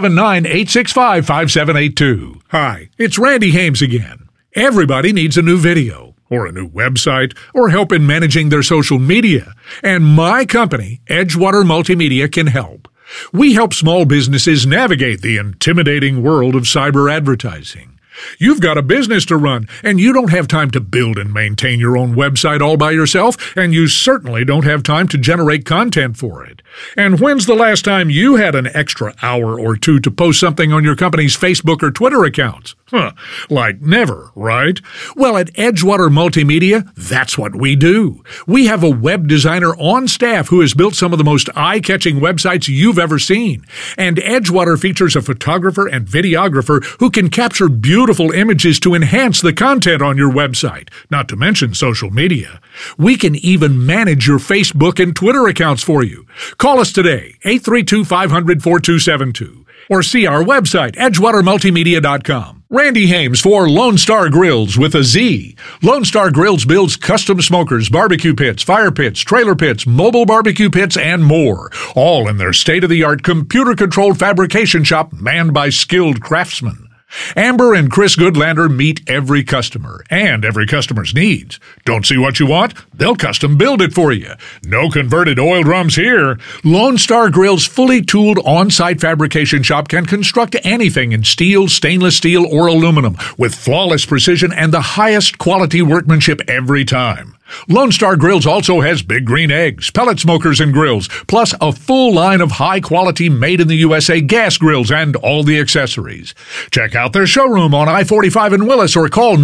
979-865-5782. Hi, it's Randy Hames again. Everybody needs a new video, or a new website, or help in managing their social media. And my company, Edgewater Multimedia, can help. We help small businesses navigate the intimidating world of cyber advertising. You've got a business to run, and you don't have time to build and maintain your own website all by yourself, and you certainly don't have time to generate content for it. And when's the last time you had an extra hour or two to post something on your company's Facebook or Twitter accounts? Like never, right? Well, at Edgewater Multimedia, that's what we do. We have a web designer on staff who has built some of the most eye-catching websites you've ever seen. And Edgewater features a photographer and videographer who can capture beautiful images to enhance the content on your website, not to mention social media. We can even manage your Facebook and Twitter accounts for you. Call us today, 832-500-4272, or see our website, edgewatermultimedia.com. Randy Hames for Lone Star Grills with a Z. Lone Star Grills builds custom smokers, barbecue pits, fire pits, trailer pits, mobile barbecue pits, and more. All in their state-of-the-art computer-controlled fabrication shop manned by skilled craftsmen. Amber and Chris Goodlander meet every customer and every customer's needs. Don't see what you want? They'll custom build it for you. No converted oil drums here. Lone Star Grill's fully tooled on-site fabrication shop can construct anything in steel, stainless steel, or aluminum with flawless precision and the highest quality workmanship every time. Lone Star Grills also has Big Green Eggs, pellet smokers and grills, plus a full line of high-quality made-in-the-USA gas grills and all the accessories. Check out their showroom on I-45 in Willis or call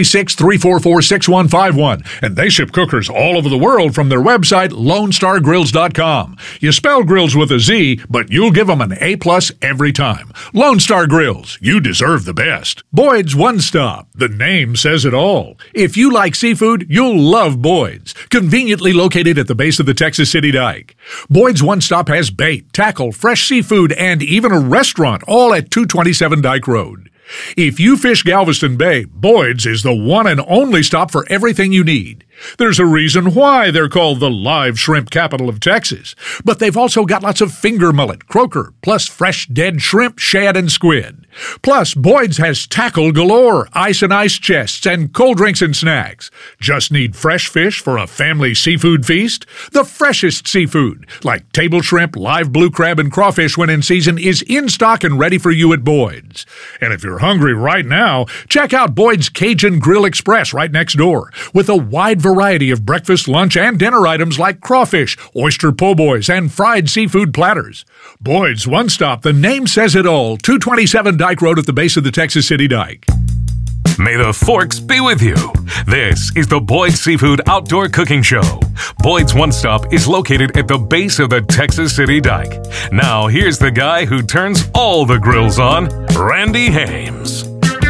936-344-6151. And they ship cookers all over the world from their website, LoneStarGrills.com. You spell grills with a Z, but you'll give them an A+ every time. Lone Star Grills, you deserve the best. Boyd's One Stop, the name says it all. If you like seafood, you'll love Boyd's, conveniently located at the base of the Texas City Dike. Boyd's One Stop has bait, tackle, fresh seafood, and even a restaurant, all at 227 Dike Road. If you fish Galveston Bay, Boyd's is the one and only stop for everything you need. There's a reason why they're called the live shrimp capital of Texas. But they've also got lots of finger mullet, croaker, plus fresh dead shrimp, shad, and squid. Plus, Boyd's has tackle galore, ice and ice chests, and cold drinks and snacks. Just need fresh fish for a family seafood feast? The freshest seafood, like table shrimp, live blue crab, and crawfish when in season, is in stock and ready for you at Boyd's. And if you're hungry right now, check out Boyd's Cajun Grill Express right next door, with a wide variety of breakfast, lunch, and dinner items like crawfish, oyster po' boys, and fried seafood platters. Boyd's One Stop, the name says it all, 227 Dike Road at the base of the Texas City Dike. May the forks be with you. This is the Boyd's Seafood Outdoor Cooking Show. Boyd's One Stop is located at the base of the Texas City Dike. Now, here's the guy who turns all the grills on, Randy Hames.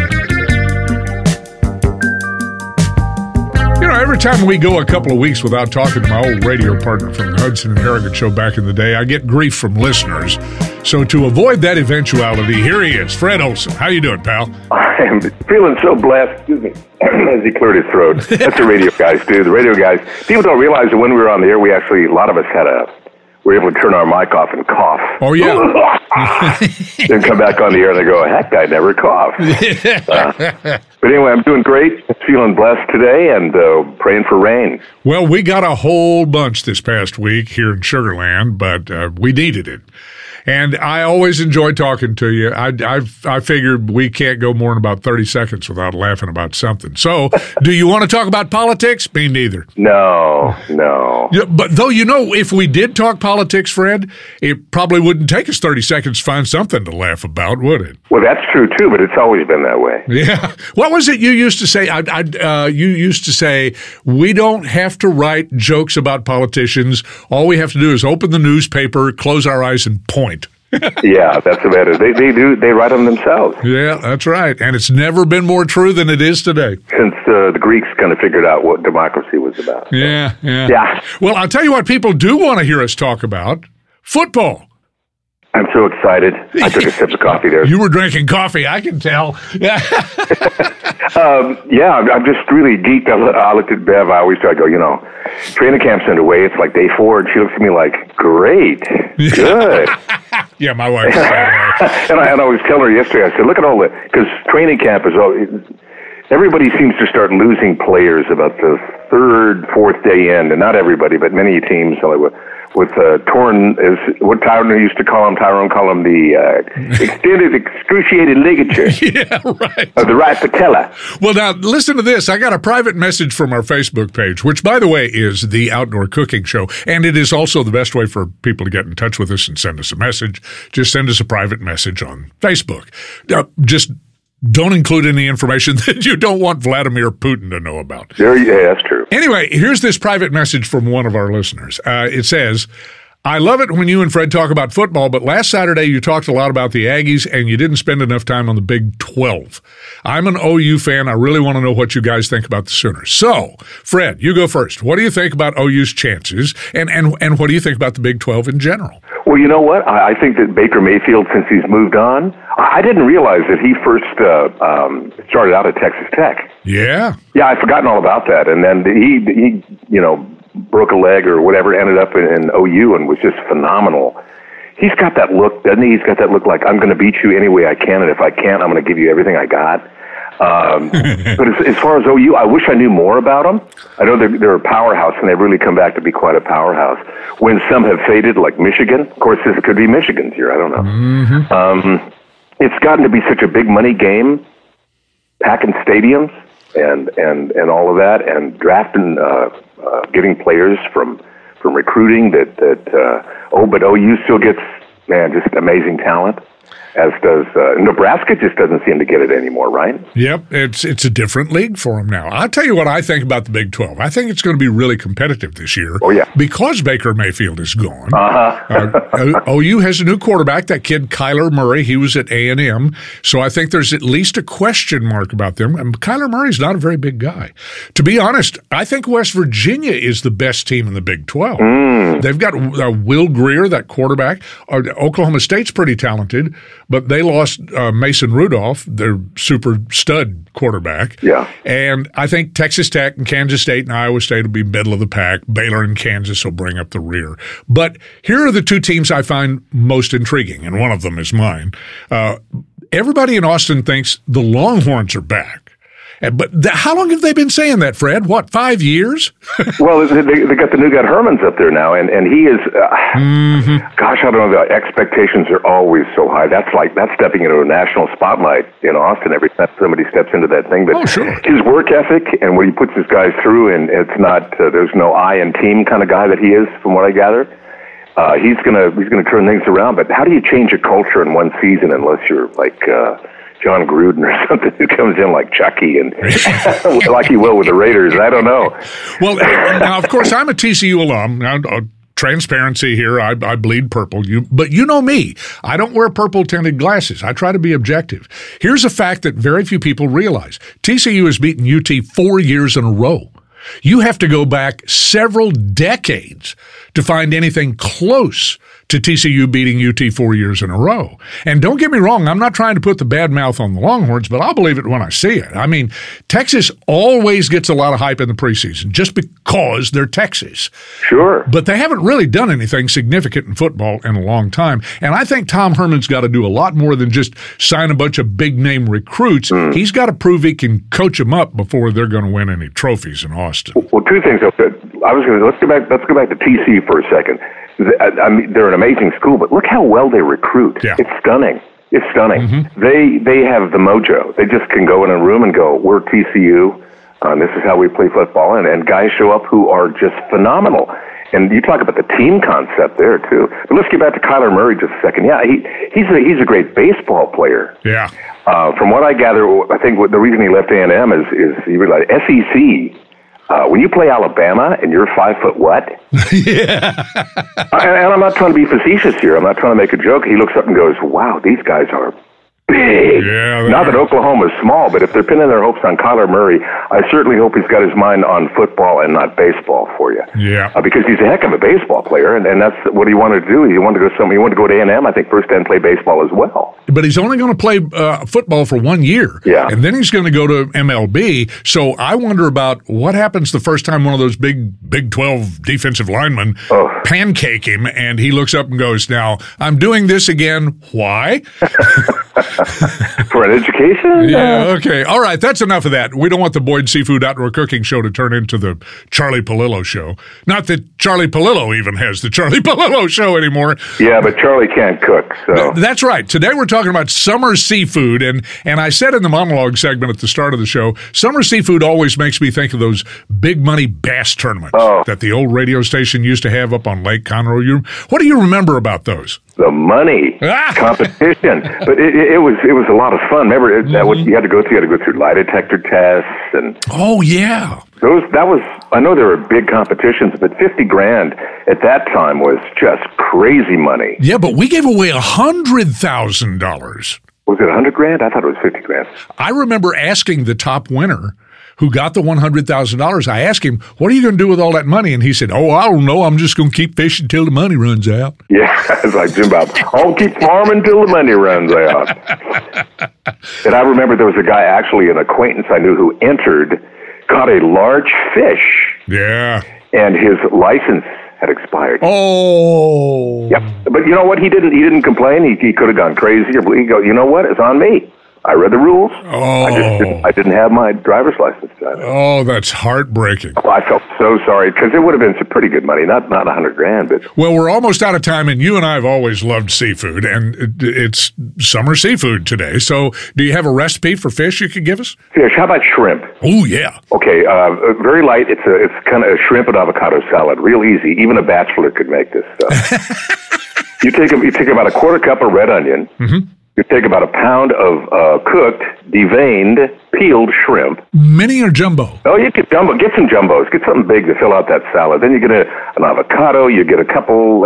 You know, every time we go a couple of weeks without talking to my old radio partner from the Hudson and Harrigan show back in the day, I get grief from listeners. So to avoid that eventuality, here he is, Fred Olson. How you doing, pal? I am feeling so blessed, excuse me, as he cleared his throat. That's the radio guys do. The radio guys, people don't realize that when we were on the air, we actually, a lot of us were able to turn our mic off and cough. Oh, yeah. Then come back on the air and they go, that guy never coughed. But anyway, I'm doing great, feeling blessed today, and praying for rain. Well, we got a whole bunch this past week here in Sugar Land, but we needed it. And I always enjoy talking to you. I figured we can't go more than about 30 seconds without laughing about something. So, do you want to talk about politics? Me neither. No. Yeah, but though, if we did talk politics, Fred, it probably wouldn't take us 30 seconds to find something to laugh about, would it? Well, that's true, too, but it's always been that way. Yeah. What was it you used to say? You used to say, we don't have to write jokes about politicians. All we have to do is open the newspaper, close our eyes, and point. Yeah, that's about it. They do. They write them themselves. Yeah, that's right. And it's never been more true than it is today. Since the Greeks kind of figured out what democracy was about. Yeah. Yeah. Well, I'll tell you what people do want to hear us talk about. Football. I'm so excited. I took a sip of coffee there. You were drinking coffee, I can tell. Yeah, I'm just really geeked. I looked at Bev. I always try to go, training camp's underway. It's like day 4, and she looks at me like, great, good. Yeah, my wife. And I was telling her yesterday, I said, look at all the, because training camp is all, everybody seems to start losing players about the 3rd, 4th day in, and not everybody, but many teams, with torn, is what Tyrone used to call them. Tyrone called them the extended excruciated ligature. Yeah, right. Of the right patella. Well, now, listen to this. I got a private message from our Facebook page, which, by the way, is the Outdoor Cooking Show, and it is also the best way for people to get in touch with us and send us a message. Just send us a private message on Facebook. Just don't include any information that you don't want Vladimir Putin to know about. Yeah, that's true. Anyway, here's this private message from one of our listeners. It says, I love it when you and Fred talk about football, but last Saturday you talked a lot about the Aggies and you didn't spend enough time on the Big 12. I'm an OU fan. I really want to know what you guys think about the Sooners. So, Fred, you go first. What do you think about OU's chances, and what do you think about the Big 12 in general? Well, you know what? I think that Baker Mayfield, since he's moved on, I didn't realize that he first started out at Texas Tech. Yeah. Yeah, I'd forgotten all about that. And then he broke a leg or whatever, ended up in OU and was just phenomenal. He's got that look, doesn't he? He's got that look like, I'm going to beat you any way I can, and if I can't, I'm going to give you everything I got. But as far as OU, I wish I knew more about them. I know they're a powerhouse, and they've really come back to be quite a powerhouse. When some have faded, like Michigan, of course, this could be Michigan's year. I don't know. Mm-hmm. It's gotten to be such a big money game, packing stadiums and all of that, and drafting, getting players from recruiting but OU still gets, just amazing talent. As does Nebraska, just doesn't seem to get it anymore, right? Yep, it's a different league for them now. I'll tell you what I think about the Big 12. I think it's going to be really competitive this year. Oh, yeah. Because Baker Mayfield is gone. Uh-huh. OU has a new quarterback, that kid Kyler Murray. He was at A&M. So I think there's at least a question mark about them. And Kyler Murray's not a very big guy. To be honest, I think West Virginia is the best team in the Big 12. They've got Will Grier, that quarterback. Oklahoma State's pretty talented, but they lost Mason Rudolph, their super stud quarterback. Yeah. And I think Texas Tech and Kansas State and Iowa State will be middle of the pack. Baylor and Kansas will bring up the rear. But here are the two teams I find most intriguing, and one of them is mine. Everybody in Austin thinks the Longhorns are back. But how long have they been saying that, Fred? What, 5 years? Well, they got the new guy Herman's up there now, and he is, gosh, I don't know, the expectations are always so high. That's stepping into a national spotlight in Austin every time somebody steps into that thing. But his work ethic and what he puts his guys through, and it's not, there's no I in team kind of guy that he is, from what I gather. He's gonna turn things around. But how do you change a culture in one season unless you're like John Gruden or something who comes in like Chucky and like he will with the Raiders? I don't know. Well, now, of course, I'm a TCU alum. Now, transparency here, I bleed purple. But you know me. I don't wear purple-tinted glasses. I try to be objective. Here's a fact that very few people realize. TCU has beaten UT 4 years in a row. You have to go back several decades to find anything close to TCU beating UT 4 years in a row. And don't get me wrong, I'm not trying to put the bad mouth on the Longhorns, but I'll believe it when I see it. I mean, Texas always gets a lot of hype in the preseason just because they're Texas. Sure. But they haven't really done anything significant in football in a long time. And I think Tom Herman's got to do a lot more than just sign a bunch of big-name recruits. He's got to prove he can coach them up before they're going to win any trophies in Austin. Well, two things. Let's go back to TCU for a second. I mean, they're an amazing school, but look how well they recruit. Yeah. It's stunning. It's stunning. They have the mojo. They just can go in a room and go, we're TCU. This is how we play football. And guys show up who are just phenomenal. And you talk about the team concept there, too. But let's get back to Kyler Murray just a second. Yeah, he's a great baseball player. Yeah. From what I gather, I think the reason he left A&M is he realized SEC. When you play Alabama and you're 5 foot what? Yeah. And I'm not trying to be facetious here. I'm not trying to make a joke. He looks up and goes, wow, these guys are big. Yeah, not that Oklahoma's small, but if they're pinning their hopes on Kyler Murray, I certainly hope he's got his mind on football and not baseball for you. Yeah. Because he's a heck of a baseball player, and that's what he wanted to do. He wanted to go to A&M, I think, first and play baseball as well. But he's only going to play football for 1 year. Yeah. And then he's going to go to MLB. So I wonder about what happens the first time one of those Big 12 defensive linemen pancake him, and he looks up and goes, now, I'm doing this again. Why? For an education? Yeah, okay. All right, that's enough of that. We don't want the Boyd Seafood Outdoor Cooking Show to turn into the Charlie Palillo Show. Not that Charlie Palillo even has the Charlie Palillo Show anymore. Yeah, but Charlie can't cook, so. That's right. Today we're talking about summer seafood, and I said in the monologue segment at the start of the show, summer seafood always makes me think of those big money bass tournaments that the old radio station used to have up on Lake Conroe. What do you remember about those? The money competition, but it was a lot of fun. Remember, you had to go through lie detector tests and. Oh yeah, I know there were big competitions, but $50,000 at that time was just crazy money. Yeah, but we gave away $100,000. Was it $100,000? I thought it was $50,000. I remember asking the top winner, who got the $100,000. I asked him, what are you going to do with all that money? And he said, I don't know. I'm just going to keep fishing till the money runs out. Yeah, it's like Jim Bob. I'll keep farming till the money runs out. And I remember there was a guy, actually an acquaintance I knew, who caught a large fish. Yeah. And his license had expired. Oh. Yep. But you know what? He didn't complain. He could have gone crazy. He go, you know what? It's on me. I read the rules. Oh. I didn't have my driver's license done. Oh, that's heartbreaking. Well, I felt so sorry because it would have been some pretty good money, not $100,000, but. Well, we're almost out of time, and you and I have always loved seafood, and it's summer seafood today. So, do you have a recipe for fish you could give us? Fish? How about shrimp? Oh yeah. Okay, very light. It's kind of a shrimp and avocado salad, real easy. Even a bachelor could make this stuff. You take about a quarter cup of red onion. Mm-hmm. You take about a pound of cooked, deveined, peeled shrimp. Mini or jumbo? Oh, you get jumbo. Get some jumbos. Get something big to fill out that salad. Then you get an avocado. You get a couple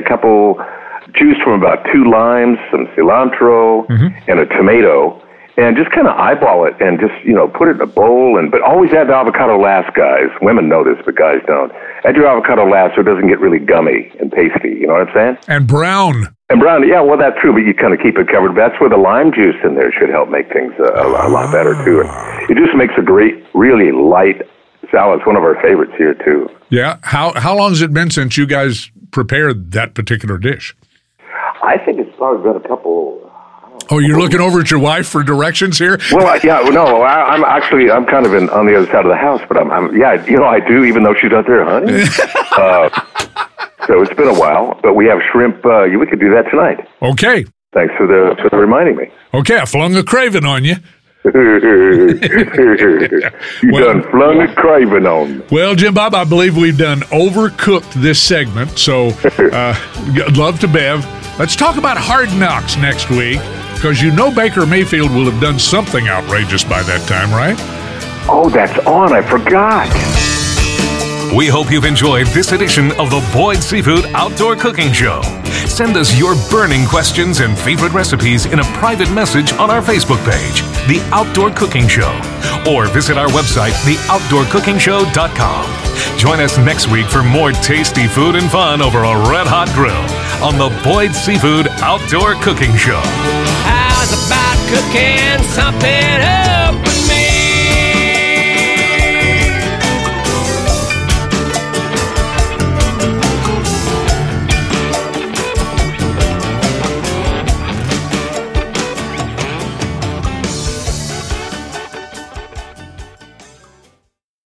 juice from about 2 limes, some cilantro, and a tomato. And just kind of eyeball it and just, put it in a bowl. But always add the avocado last, guys. Women know this, but guys don't. Add your avocado last so it doesn't get really gummy and pasty. You know what I'm saying? And brown. Yeah, well, that's true, but you kind of keep it covered. That's where the lime juice in there should help make things a lot better, too. It just makes a great, really light salad. It's one of our favorites here, too. Yeah. How long has it been since you guys prepared that particular dish? I think it's probably been a couple. Oh, you're looking over at your wife for directions here? Well, I'm kind of on the other side of the house, but I do, even though she's out there hunting. So it's been a while, but we have shrimp. We could do that tonight. Okay. Thanks for reminding me. Okay, I flung a craving on you. Done flung a craving on me. Well, Jim Bob, I believe we've done overcooked this segment, so love to Bev. Let's talk about Hard Knocks next week, because Baker Mayfield will have done something outrageous by that time, right? Oh, that's on. I forgot. We hope you've enjoyed this edition of the Boyd Seafood Outdoor Cooking Show. Send us your burning questions and favorite recipes in a private message on our Facebook page, The Outdoor Cooking Show, or visit our website, theoutdoorcookingshow.com. Join us next week for more tasty food and fun over a red-hot grill. on the Boyd Seafood Outdoor Cooking Show. How's about cooking something up with me?